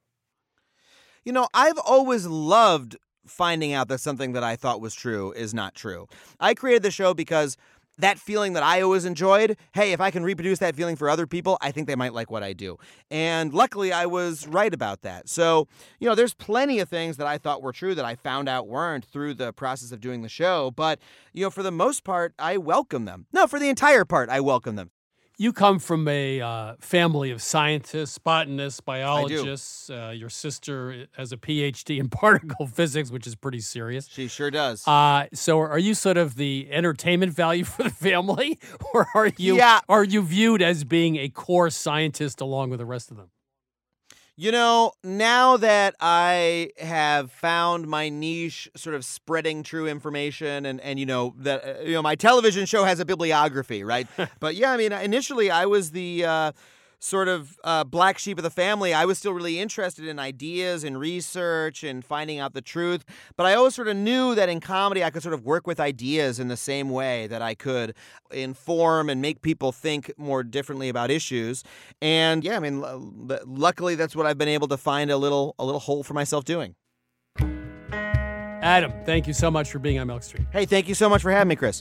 You know, I've always loved finding out that something that I thought was true is not true. I created the show because that feeling that I always enjoyed, hey, if I can reproduce that feeling for other people, I think they might like what I do. And luckily, I was right about that. So, you know, there's plenty of things that I thought were true that I found out weren't through the process of doing the show. But, you know, for the most part, I welcome them. No, for the entire part, I welcome them. You come from a uh, family of scientists, botanists, biologists. Uh, your sister has a P H D in particle physics, which is pretty serious. She sure does. Uh, so are you sort of the entertainment value for the family? Or are you, yeah. are you viewed as being a core scientist along with the rest of them? You know, now that I have found my niche sort of spreading true information and, and you know, that, uh, you know, my television show has a bibliography, right? But yeah, I mean, initially I was the uh, sort of uh, black sheep of the family. I was still really interested in ideas and research and finding out the truth. But I always sort of knew that in comedy I could sort of work with ideas in the same way that I could inform and make people think more differently about issues. And yeah, I mean, l- luckily that's what I've been able to find a little a little hole for myself doing. Adam, thank you so much for being on Milk Street. Hey, thank you so much for having me, Chris.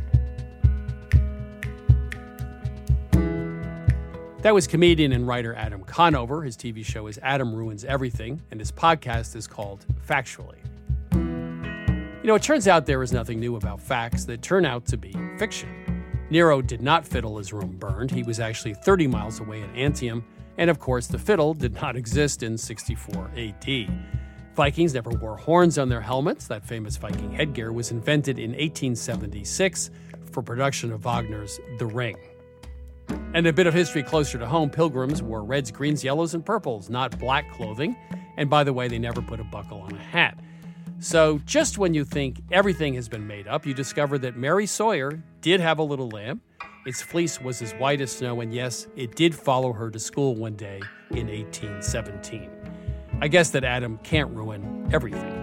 That was comedian and writer Adam Conover. His T V show is Adam Ruins Everything, and his podcast is called Factually. You know, it turns out there is nothing new about facts that turn out to be fiction. Nero did not fiddle his room burned. He was actually thirty miles away in Antium, and of course, the fiddle did not exist in sixty-four A D. Vikings never wore horns on their helmets. That famous Viking headgear was invented in eighteen seventy-six for production of Wagner's The Ring. And a bit of history closer to home, pilgrims wore reds, greens, yellows, and purples, not black clothing. And by the way, they never put a buckle on a hat. So just when you think everything has been made up, you discover that Mary Sawyer did have a little lamb. Its fleece was as white as snow, and yes, it did follow her to school one day in eighteen seventeen. I guess that Adam can't ruin everything.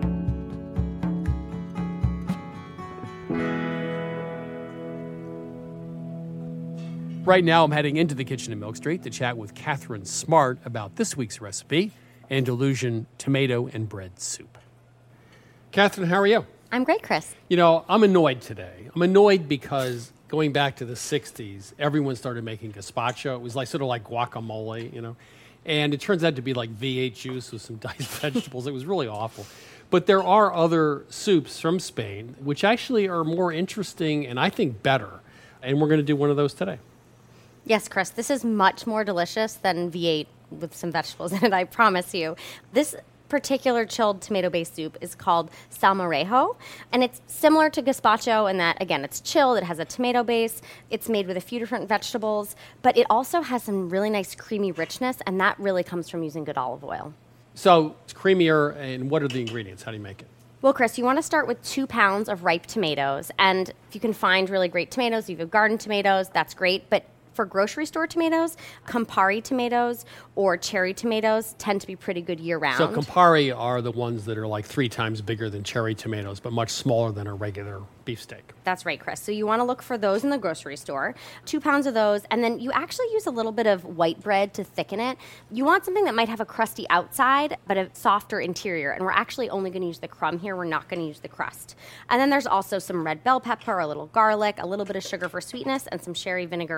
Right now, I'm heading into the kitchen in Milk Street to chat with Catherine Smart about this week's recipe, Andalusian tomato and bread soup. Catherine, how are you? I'm great, Chris. You know, I'm annoyed today. I'm annoyed because going back to the sixties, everyone started making gazpacho. It was like sort of like guacamole, you know, and it turns out to be like V eight juice with some diced vegetables. It was really awful. But there are other soups from Spain which actually are more interesting and I think better, and we're going to do one of those today. Yes, Chris, this is much more delicious than V eight with some vegetables in it, I promise you. This particular chilled tomato-based soup is called salmorejo, and it's similar to gazpacho in that, again, it's chilled, it has a tomato base, it's made with a few different vegetables, but it also has some really nice creamy richness, and that really comes from using good olive oil. So it's creamier, and what are the ingredients? How do you make it? Well, Chris, you want to start with two pounds of ripe tomatoes, and if you can find really great tomatoes, if you have garden tomatoes, that's great, but for grocery store tomatoes, Campari tomatoes or cherry tomatoes tend to be pretty good year-round. So Campari are the ones that are like three times bigger than cherry tomatoes, but much smaller than a regular beefsteak. That's right, Chris. So you want to look for those in the grocery store, two pounds of those, and then you actually use a little bit of white bread to thicken it. You want something that might have a crusty outside, but a softer interior, and we're actually only going to use the crumb here. We're not going to use the crust. And then there's also some red bell pepper, a little garlic, a little bit of sugar for sweetness, and some sherry vinegar for acidity.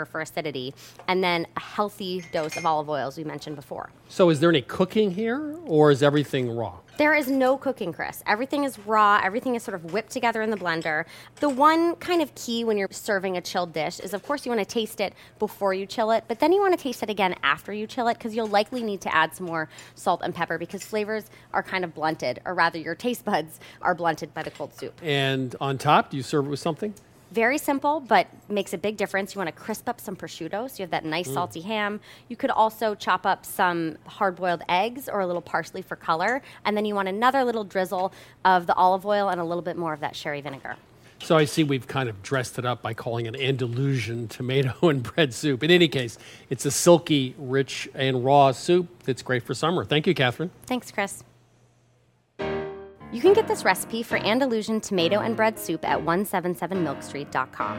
acidity, and then a healthy dose of olive oil, as we mentioned before. So is there any cooking here, or is everything raw? There is no cooking, Chris. Everything is raw. Everything is sort of whipped together in the blender. The one kind of key when you're serving a chilled dish is, of course, you want to taste it before you chill it, but then you want to taste it again after you chill it, because you'll likely need to add some more salt and pepper, because flavors are kind of blunted, or rather your taste buds are blunted by the cold soup. And on top, do you serve it with something? Very simple, but makes a big difference. You want to crisp up some prosciutto, so you have that nice Mm. salty ham. You could also chop up some hard-boiled eggs or a little parsley for color, and then you want another little drizzle of the olive oil and a little bit more of that sherry vinegar. So I see we've kind of dressed it up by calling it Andalusian tomato and bread soup. In any case, it's a silky, rich, and raw soup that's great for summer. Thank you, Catherine. Thanks, Chris. You can get this recipe for Andalusian tomato and bread soup at one seventy-seven milk street dot com.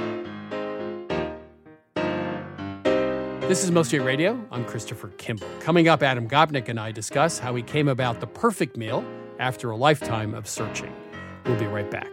This is Milk Street Radio. I'm Christopher Kimball. Coming up, Adam Gopnik and I discuss how he came about the perfect meal after a lifetime of searching. We'll be right back.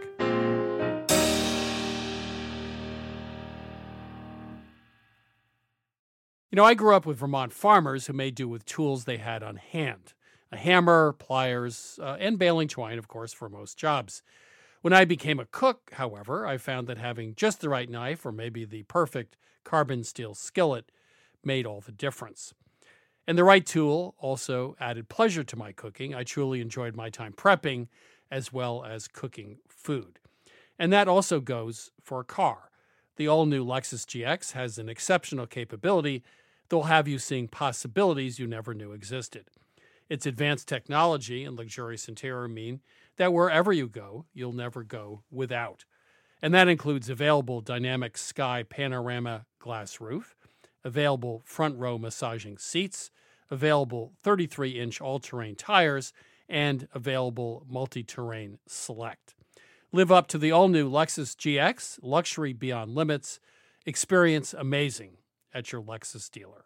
You know, I grew up with Vermont farmers who made do with tools they had on hand. A hammer, pliers, uh, and baling twine, of course, for most jobs. When I became a cook, however, I found that having just the right knife, or maybe the perfect carbon steel skillet, made all the difference. And the right tool also added pleasure to my cooking. I truly enjoyed my time prepping as well as cooking food. And that also goes for a car. The all-new Lexus G X has an exceptional capability that will have you seeing possibilities you never knew existed. Its advanced technology and luxurious interior mean that wherever you go, you'll never go without. And that includes available dynamic sky panorama glass roof, available front row massaging seats, available thirty-three inch all-terrain tires, and available multi-terrain select. Live up to the all-new Lexus G X, luxury beyond limits. Experience amazing at your Lexus dealer.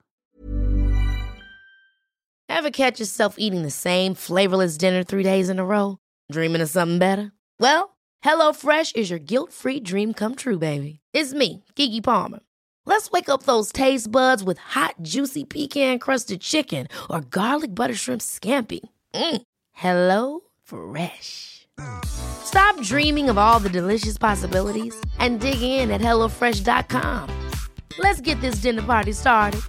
Ever catch yourself eating the same flavorless dinner three days in a row? Dreaming of something better? Well, HelloFresh is your guilt-free dream come true, baby. It's me, Keke Palmer. Let's wake up those taste buds with hot, juicy pecan-crusted chicken or garlic butter shrimp scampi. Mm. Hello Fresh. Stop dreaming of all the delicious possibilities and dig in at hello fresh dot com. Let's get this dinner party started.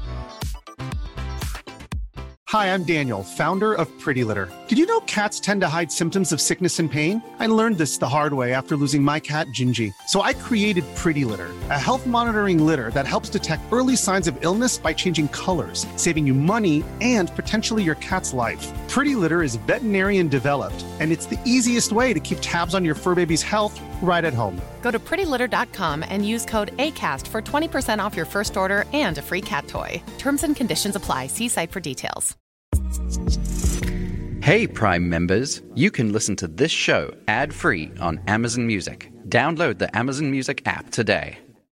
Hi, I'm Daniel, founder of Pretty Litter. Did you know cats tend to hide symptoms of sickness and pain? I learned this the hard way after losing my cat, Gingy. So I created Pretty Litter, a health monitoring litter that helps detect early signs of illness by changing colors, saving you money and potentially your cat's life. Pretty Litter is veterinarian developed, and it's the easiest way to keep tabs on your fur baby's health right at home. Go to pretty litter dot com and use code ACAST for twenty percent off your first order and a free cat toy. Terms and conditions apply. See site for details. Hey, Prime members, you can listen to this show ad-free on Amazon Music. Download the Amazon Music app today.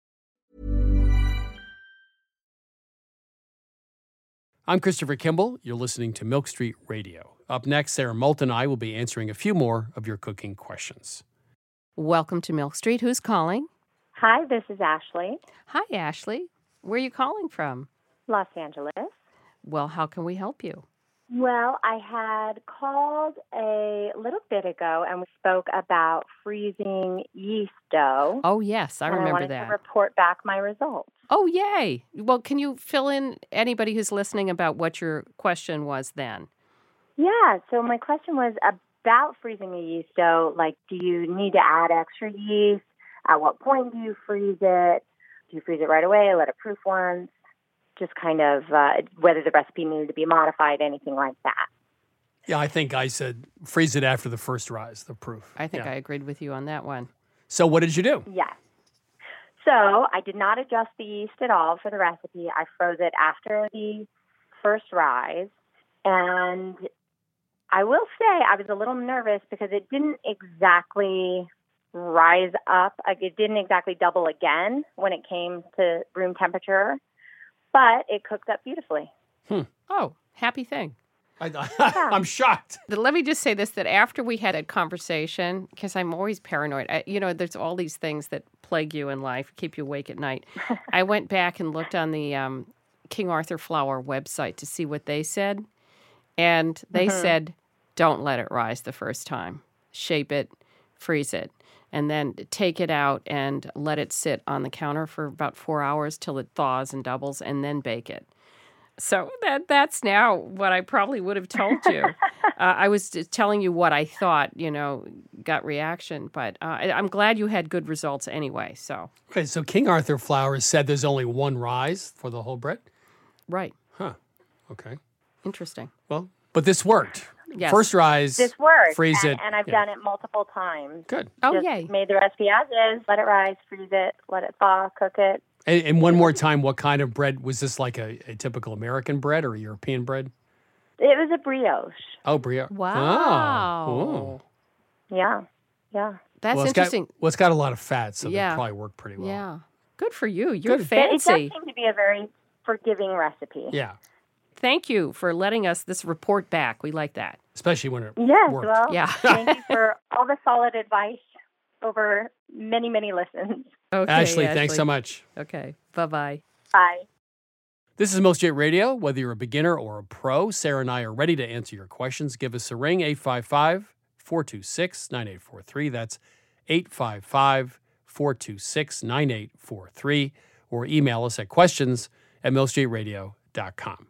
I'm Christopher Kimball. You're listening to Milk Street Radio. Up next, Sarah Moulton and I will be answering a few more of your cooking questions. Welcome to Milk Street. Who's calling? Hi, this is Ashley. Hi, Ashley. Where are you calling from? Los Angeles. Well, how can we help you? Well, I had called a little bit ago and we spoke about freezing yeast dough. Oh, yes, I and remember I wanted that. to report back my results. Oh, yay. Well, can you fill in anybody who's listening about what your question was then? Yeah, so my question was about freezing a yeast dough. Like, do you need to add extra yeast? At what point do you freeze it? Do you freeze it right away, let it proof once? Just kind of uh, whether the recipe needed to be modified, anything like that. Yeah, I think I said freeze it after the first rise, the proof. I think yeah. I agreed with you on that one. So what did you do? Yes. So I did not adjust the yeast at all for the recipe. I froze it after the first rise. And I will say I was a little nervous because it didn't exactly rise up. It didn't exactly double again when it came to room temperature. But it cooked up beautifully. Hmm. Oh, happy thing. I, I, I'm shocked. Let me just say this, that after we had a conversation, because I'm always paranoid, I, you know, there's all these things that plague you in life, keep you awake at night. I went back and looked on the um, King Arthur Flour website to see what they said. And they Mhm. said, don't let it rise the first time. Shape it, freeze it, and then take it out and let it sit on the counter for about four hours till it thaws and doubles, and then bake it. So that that's now what I probably would have told you. uh, I was just telling you what I thought, you know, gut reaction, but uh, I, I'm glad you had good results anyway. So Okay, so King Arthur Flour said there's only one rise for the whole bread? Right. Huh. Okay. Interesting. Well, but this worked. Yes. First rise, This works, freeze and, it. and I've yeah. done it multiple times. Good. Oh, Just yay. Made the recipe as is, let it rise, freeze it, let it thaw, cook it. And, and one more time, what kind of bread? Was this like a, a typical American bread or a European bread? It was a brioche. Oh, brioche. Wow. Oh. Ooh. Yeah, yeah. That's well, it's interesting. Got, well, it's got a lot of fat, so Yeah. that'll probably work pretty well. Yeah. Good for you. You're Good. It, it does fancy. seem to be a very forgiving recipe. Yeah. Thank you for letting us this report back. We like that. Especially when it Yes, worked. well, Yeah. thank you for all the solid advice over many, many listens. Okay, Ashley, thanks Ashley. so much. Okay. Bye-bye. Bye. This is Milk Street Radio. Whether you're a beginner or a pro, Sarah and I are ready to answer your questions. Give us a ring, eight five five, four two six, nine eight four three. That's eight five five, four two six, nine eight four three. Or email us at questions at milk street radio dot com.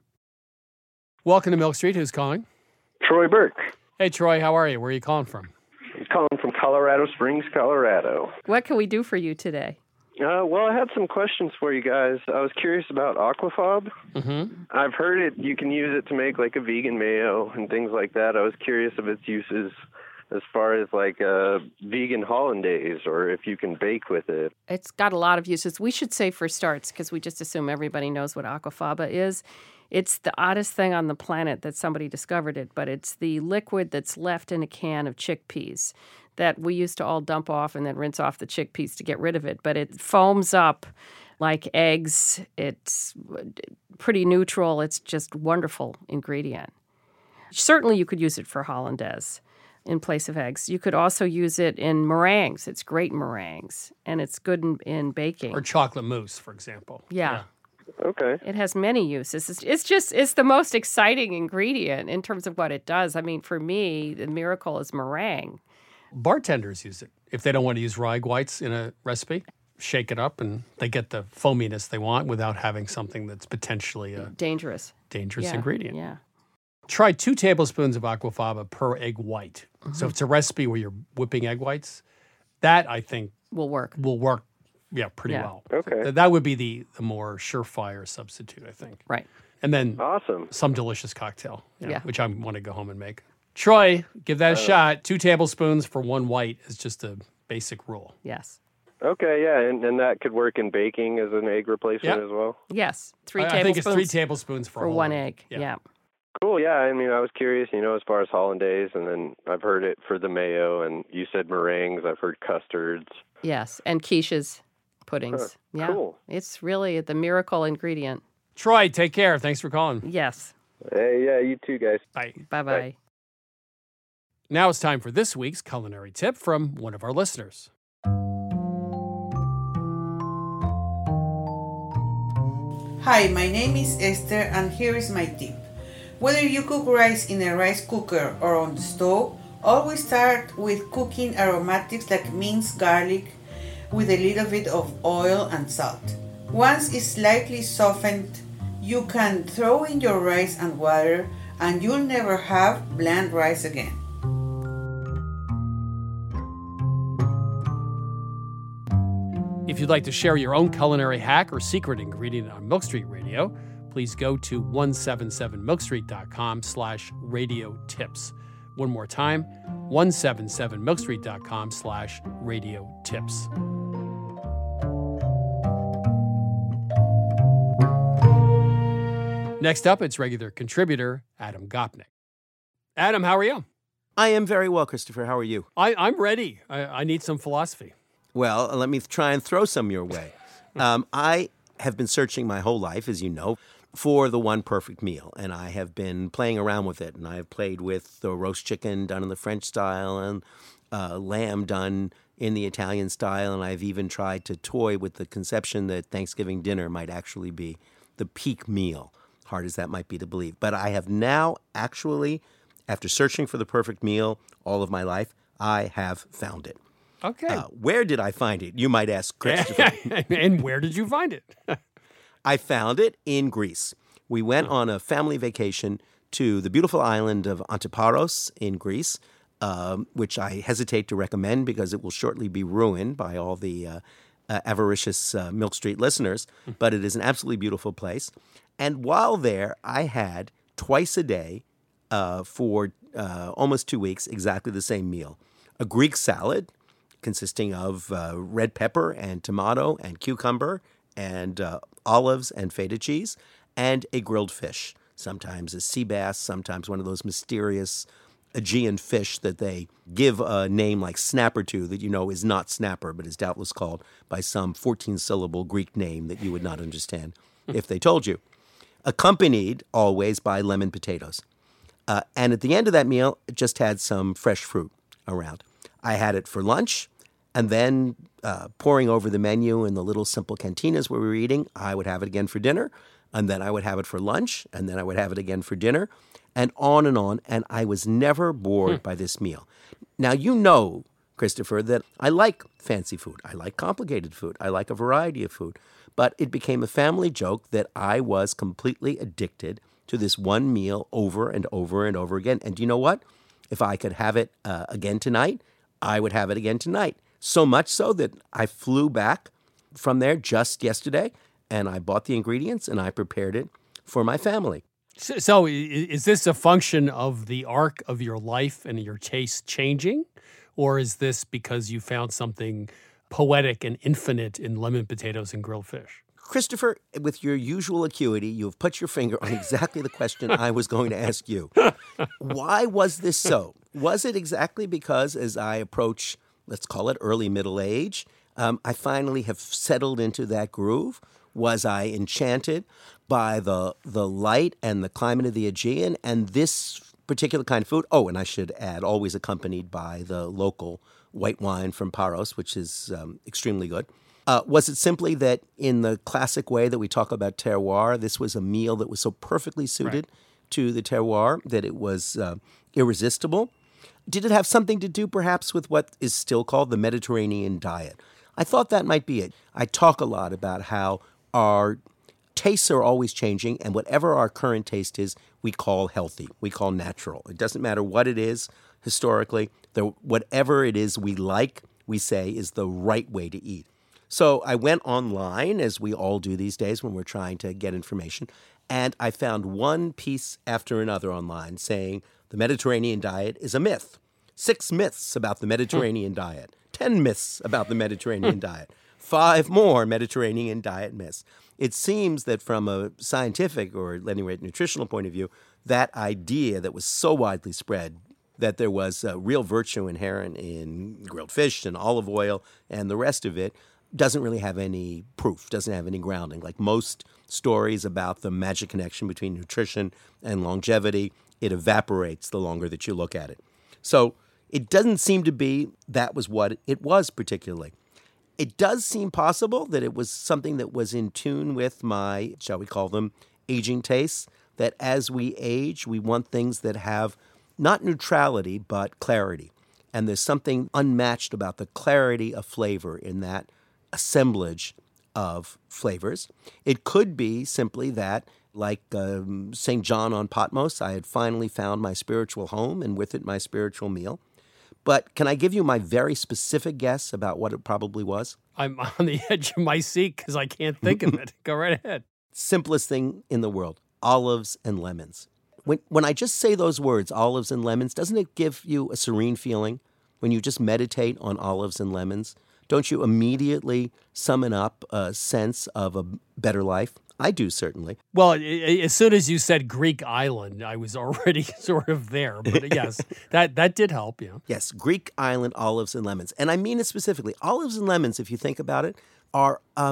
Welcome to Milk Street. Who's calling? Troy Burke. Hey, Troy. How are you? Where are you calling from? I'm calling from Colorado Springs, Colorado. What can we do for you today? Uh, well, I had some questions for you guys. I was curious about Aquafab. Mm-hmm. I've heard it. You can use it to make like a vegan mayo and things like that. I was curious of its uses as far as like a vegan hollandaise, or if you can bake with it. It's got a lot of uses. We should say for starts, because we just assume everybody knows what aquafaba is. It's the oddest thing on the planet that somebody discovered it, but it's the liquid that's left in a can of chickpeas that we used to all dump off and then rinse off the chickpeas to get rid of it. But it foams up like eggs. It's pretty neutral. It's just a wonderful ingredient. Certainly you could use it for hollandaise in place of eggs. You could also use it in meringues. It's great in meringues, and it's good in, in baking. Or chocolate mousse, for example. Yeah. Okay. It has many uses. It's, it's just, it's the most exciting ingredient in terms of what it does. I mean, for me, the miracle is meringue. Bartenders use it. If they don't want to use rye whites in a recipe, shake it up and they get the foaminess they want without having something that's potentially a Dangerous. dangerous Yeah, ingredient. Yeah. Try two tablespoons of aquafaba per egg white. Mm-hmm. So if it's a recipe where you're whipping egg whites, that I think Will work. will work, yeah, pretty Yeah. well. Okay. Th- That would be the, the more surefire substitute, I think. Right. And then Awesome. some delicious cocktail, you know, Yeah. which I want to go home and make. Troy, give that a shot. Two tablespoons for one white is just a basic rule. Yes. Okay, yeah, and, and that could work in baking as an egg replacement Yeah. as well. Yes. Three I, I tablespoons think it's three tablespoons for, for a whole one egg. egg. Yeah. Cool, yeah. I mean, I was curious, you know, as far as hollandaise, and then I've heard it for the mayo, and you said meringues. I've heard custards. Yes. And quiches, puddings. Huh, Yeah. cool. It's really the miracle ingredient. Troy, take care. Thanks for calling. Yes. Hey, yeah, you too, guys. Bye. Bye-bye. Bye. Now it's time for this week's culinary tip from one of our listeners. Hi, my name is Esther, and here is my tip. Whether you cook rice in a rice cooker or on the stove, always start with cooking aromatics like minced garlic with a little bit of oil and salt. Once it's slightly softened, you can throw in your rice and water, and you'll never have bland rice again. If you'd like to share your own culinary hack or secret ingredient on Milk Street Radio, please go to one seventy-seven milk street dot com slash radio tips. One more time, one seventy-seven milk street dot com slash radio tips. Next up, it's regular contributor Adam Gopnik. Adam, how are you? I am very well, Christopher. How are you? I, I'm ready. I, I need some philosophy. Well, let me try and throw some your way. um, I have been searching my whole life, as you know, for the one perfect meal. And I have been playing around with it. And I've played with the roast chicken done in the French style and uh, lamb done in the Italian style. And I've even tried to toy with the conception that Thanksgiving dinner might actually be the peak meal, hard as that might be to believe. But I have now actually, after searching for the perfect meal all of my life, I have found it. Okay. Uh, where did I find it? You might ask, Christopher. And where did you find it? I found it in Greece. We went on a family vacation to the beautiful island of Antiparos in Greece, um, which I hesitate to recommend because it will shortly be ruined by all the uh, uh, avaricious uh, Milk Street listeners. But it is an absolutely beautiful place. And while there, I had twice a day uh, for uh, almost two weeks exactly the same meal. A Greek salad consisting of uh, red pepper and tomato and cucumber and uh, olives and feta cheese, and a grilled fish, sometimes a sea bass, sometimes one of those mysterious Aegean fish that they give a name like snapper to that you know is not snapper, but is doubtless called by some fourteen-syllable Greek name that you would not understand if they told you. Accompanied always by lemon potatoes. Uh, and at the end of that meal, it just had some fresh fruit around. I had it for lunch, and then uh, pouring over the menu in the little simple cantinas where we were eating, I would have it again for dinner, and then I would have it for lunch, and then I would have it again for dinner, and on and on, and I was never bored hmm. by this meal. Now, you know, Christopher, that I like fancy food. I like complicated food. I like a variety of food. But it became a family joke that I was completely addicted to this one meal over and over and over again. And do you know what? If I could have it uh, again tonight, I would have it again tonight. So much so that I flew back from there just yesterday, and I bought the ingredients, and I prepared it for my family. So, so is this a function of the arc of your life and your taste changing? Or is this because you found something poetic and infinite in lemon potatoes and grilled fish? Christopher, with your usual acuity, you have put your finger on exactly the question I was going to ask you. Why was this so? Was it exactly because as I approach, let's call it early middle age, um, I finally have settled into that groove? Was I enchanted by the the light and the climate of the Aegean and this particular kind of food? Oh, and I should add, always accompanied by the local white wine from Paros, which is um, extremely good. Uh, was it simply that in the classic way that we talk about terroir, this was a meal that was so perfectly suited right. to the terroir that it was uh, irresistible? Did it have something to do perhaps with what is still called the Mediterranean diet? I thought that might be it. I talk a lot about how our tastes are always changing, and whatever our current taste is, we call healthy, we call natural. It doesn't matter what it is historically. The, whatever it is we like, we say is the right way to eat. So I went online, as we all do these days when we're trying to get information, and I found one piece after another online saying the Mediterranean diet is a myth. Six myths about the Mediterranean diet. Ten myths about the Mediterranean diet. Five more Mediterranean diet myths. It seems that from a scientific or at any rate nutritional point of view, that idea that was so widely spread that there was a real virtue inherent in grilled fish and olive oil and the rest of it doesn't really have any proof, doesn't have any grounding. Like most stories about the magic connection between nutrition and longevity, it evaporates the longer that you look at it. So it doesn't seem to be that was what it was particularly. It does seem possible that it was something that was in tune with my, shall we call them, aging tastes, that as we age, we want things that have not neutrality, but clarity. And there's something unmatched about the clarity of flavor in that assemblage of flavors. It could be simply that, like um, Saint John on Patmos, I had finally found my spiritual home and with it my spiritual meal. But can I give you my very specific guess about what it probably was? I'm on the edge of my seat because I can't think of it. Go right ahead. Simplest thing in the world, olives and lemons. When, when I just say those words, olives and lemons, doesn't it give you a serene feeling when you just meditate on olives and lemons? Don't you immediately summon up a sense of a better life? I do, certainly. Well, as soon as you said Greek island, I was already sort of there. But yes, that, that did help, yeah. Yes, Greek island olives and lemons. And I mean it specifically. Olives and lemons, if you think about it, are um,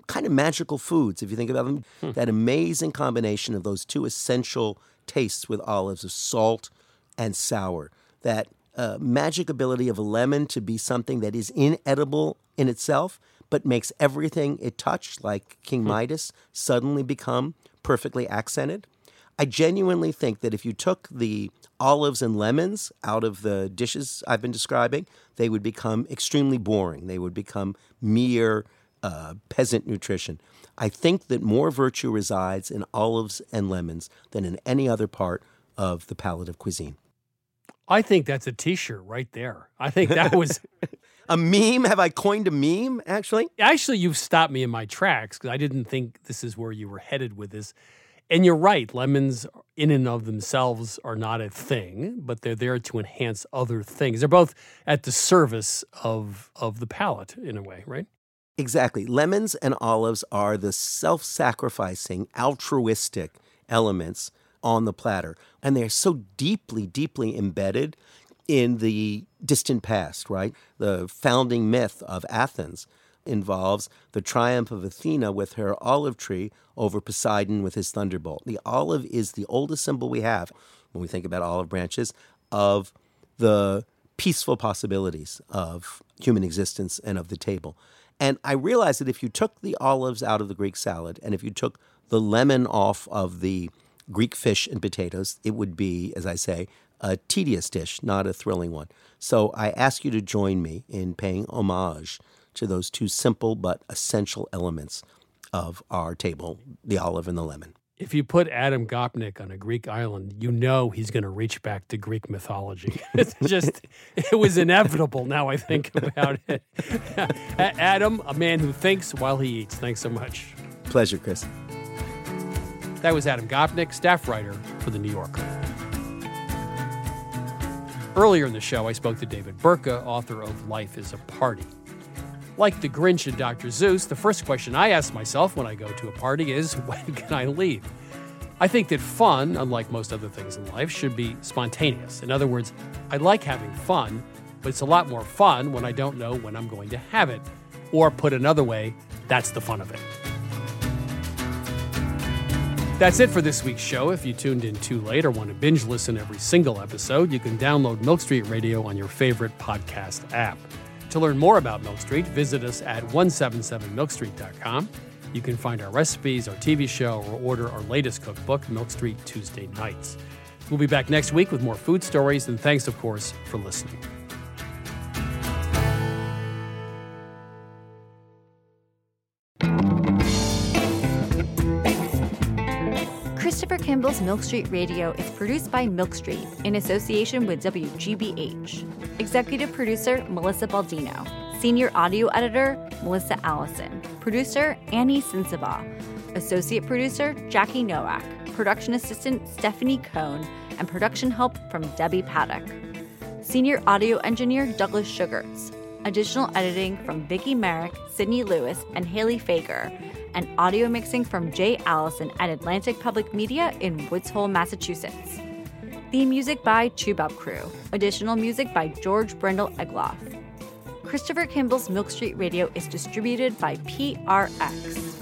kind of magical foods, if you think about them. Hmm. That amazing combination of those two essential tastes with olives of salt and sour. That uh, magic ability of a lemon to be something that is inedible in itself, but makes everything it touched, like King hmm. Midas, suddenly become perfectly accented. I genuinely think that if you took the olives and lemons out of the dishes I've been describing, they would become extremely boring. They would become mere uh, peasant nutrition. I think that more virtue resides in olives and lemons than in any other part of the palate of cuisine. I think that's a T-shirt right there. I think that was... A meme? Have I coined a meme, actually? Actually, you've stopped me in my tracks because I didn't think this is where you were headed with this. And you're right, lemons in and of themselves are not a thing, but they're there to enhance other things. They're both at the service of of the palate in a way, right? Exactly. Lemons and olives are the self-sacrificing, altruistic elements on the platter. And they're so deeply, deeply embedded in the distant past, right? The founding myth of Athens involves the triumph of Athena with her olive tree over Poseidon with his thunderbolt. The olive is the oldest symbol we have, when we think about olive branches, of the peaceful possibilities of human existence and of the table. And I realized that if you took the olives out of the Greek salad and if you took the lemon off of the Greek fish and potatoes, it would be, as I say, a tedious dish, not a thrilling one. So I ask you to join me in paying homage to those two simple but essential elements of our table, the olive and the lemon. If you put Adam Gopnik on a Greek island, you know he's going to reach back to Greek mythology. It's just, it was inevitable now I think about it. Adam, a man who thinks while he eats. Thanks so much. Pleasure, Chris. That was Adam Gopnik, staff writer for The New Yorker. Earlier in the show, I spoke to David Burtka, author of Life is a Party. Like the Grinch and Doctor Seuss, the first question I ask myself when I go to a party is, when can I leave? I think that fun, unlike most other things in life, should be spontaneous. In other words, I like having fun, but it's a lot more fun when I don't know when I'm going to have it. Or put another way, that's the fun of it. That's it for this week's show. If you tuned in too late or want to binge listen every single episode, you can download Milk Street Radio on your favorite podcast app. To learn more about Milk Street, visit us at one seventy-seven milk street dot com. You can find our recipes, our T V show, or order our latest cookbook, Milk Street Tuesday Nights. We'll be back next week with more food stories, and thanks, of course, for listening. Christopher Kimball's Milk Street Radio is produced by Milk Street in association with W G B H. Executive producer, Melissa Baldino. Senior audio editor, Melissa Allison. Producer, Annie Sensabaugh. Associate producer, Jackie Nowak. Production assistant, Stephanie Cohn. And production help from Debbie Paddock. Senior audio engineer, Douglas Sugars. Additional editing from Vicki Merrick, Sydney Lewis, and Haley Fager. And audio mixing from Jay Allison at Atlantic Public Media in Woods Hole, Massachusetts. Theme music by Tubab Crew. Additional music by George Brendel Egloff. Christopher Kimball's Milk Street Radio is distributed by P R X.